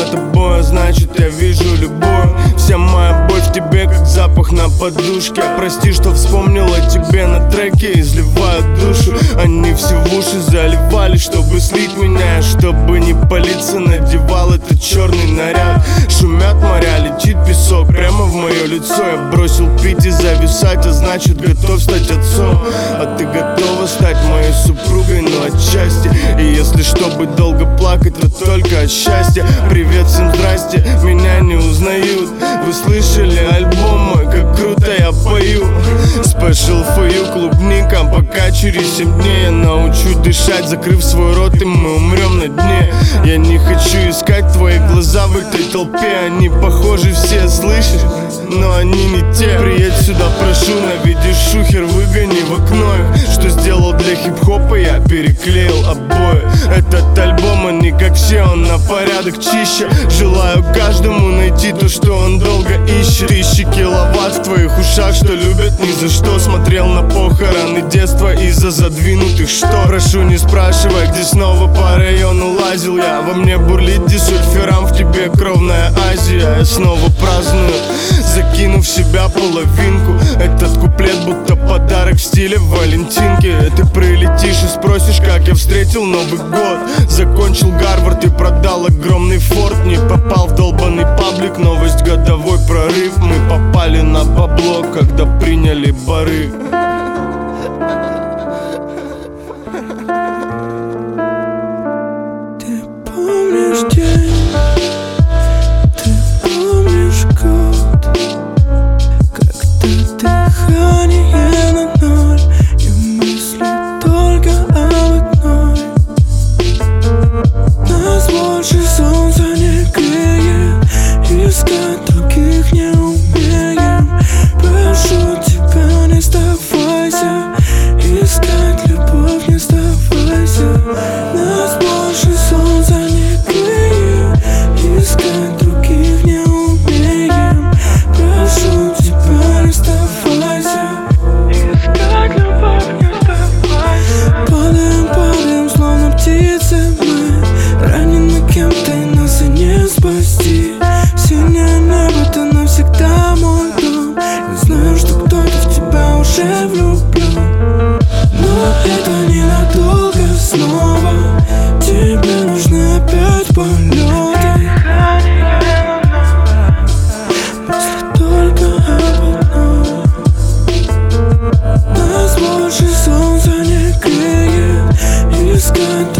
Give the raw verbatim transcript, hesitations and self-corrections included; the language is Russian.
за тобой, а значит я вижу любую. Вся моя боль в тебе, как запах на подушке. Прости, что вспомнил о тебе на треке, изливают душу. Они все в уши заливали, чтобы слить меня. Чтобы не палиться, надевал этот черный наряд. Шумят моря, летит песок прямо в мое лицо. Я бросил пить и зависать, а значит готов стать отцом. А ты готова стать моей супругой, но отчасти. И если чтобы долго плакать, то только от счастья. Привет всем, здрасте, меня не узнают. Вы слышали альбом мой, как круто я пою. Special for you, клубника. Пока через семь дней я научу дышать, закрыв свой рот, и мы умрем на дне. Я не хочу искать твои глаза в этой толпе. Они похожи все, слышишь? Но они не те. Приедь сюда, прошу, наведешь шухер, выгони в окно их. Что сделал для хип-хопа, я переклеил обои. Этот альбом, он не как все, он на порядок чище. Желаю каждому найти то, что он долго ищет. Тысячи киловатт в твоих ушах, что любят ни за что. Смотрел на похороны детства из-за задвинутых штор. Прошу, не спрашивай, где снова по району лазил я. Во мне бурлит дисульфирам, в тебе кровная Азия. Я снова праздную, закинув в себя половинку. Этот куплет будто подарок в стиле валентинки. Ты прилетишь и спросишь, как я встретил Новый год. Закончил Гарвард и продал огромный форт. Не попал в долбанный паблик, новость годовой прорыв. Мы попали на бабло, когда приняли бары. Ты помнишь день? Дыхание на ноль, и мысли только об одной. Нас больше солнца не греет, искать других не умеем. Прошу тебя, не сдавайся, искать любовь, не сдавайся. Нас больше солнца не греет, искать других не умеем. Прошу тебя, не сдавайся. Падаем, падаем, словно птицы мы. Ранены кем-то, и нас и не спасти. Синее небо, ты навсегда мой дом. Я знаю, что кто-то в тебя уже влюблен, но это ненадолго снова. Тебе нужны опять полеты. Мысли только об одном. Нас больше солнца не греет, искать